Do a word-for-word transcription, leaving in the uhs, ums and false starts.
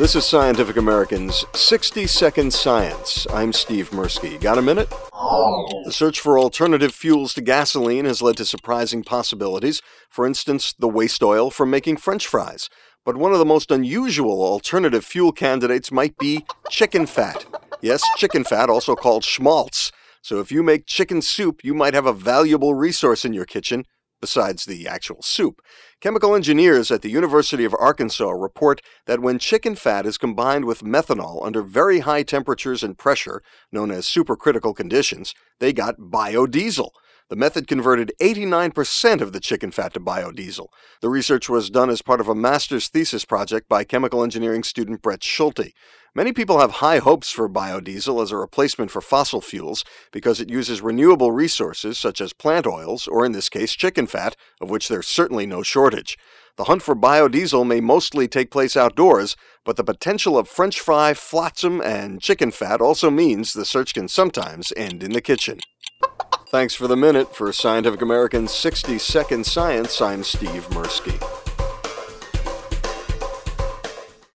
This is Scientific American's sixty second Science. I'm Steve Mirsky. Got a minute? The search for alternative fuels to gasoline has led to surprising possibilities. For instance, the waste oil from making French fries. But one of the most unusual alternative fuel candidates might be chicken fat. Yes, chicken fat, also called schmaltz. So if you make chicken soup, you might have a valuable resource in your kitchen, besides the actual soup. Chemical engineers at the University of Arkansas report that when chicken fat is combined with methanol under very high temperatures and pressure, known as supercritical conditions, they got biodiesel. The method converted eighty-nine percent of the chicken fat to biodiesel. The research was done as part of a master's thesis project by chemical engineering student Brett Schulte. Many people have high hopes for biodiesel as a replacement for fossil fuels because it uses renewable resources such as plant oils, or in this case chicken fat, of which there's certainly no shortage. The hunt for biodiesel may mostly take place outdoors, but the potential of French fry, flotsam, and chicken fat also means the search can sometimes end in the kitchen. Thanks for the minute. For Scientific American's sixty second Science, I'm Steve Mirsky.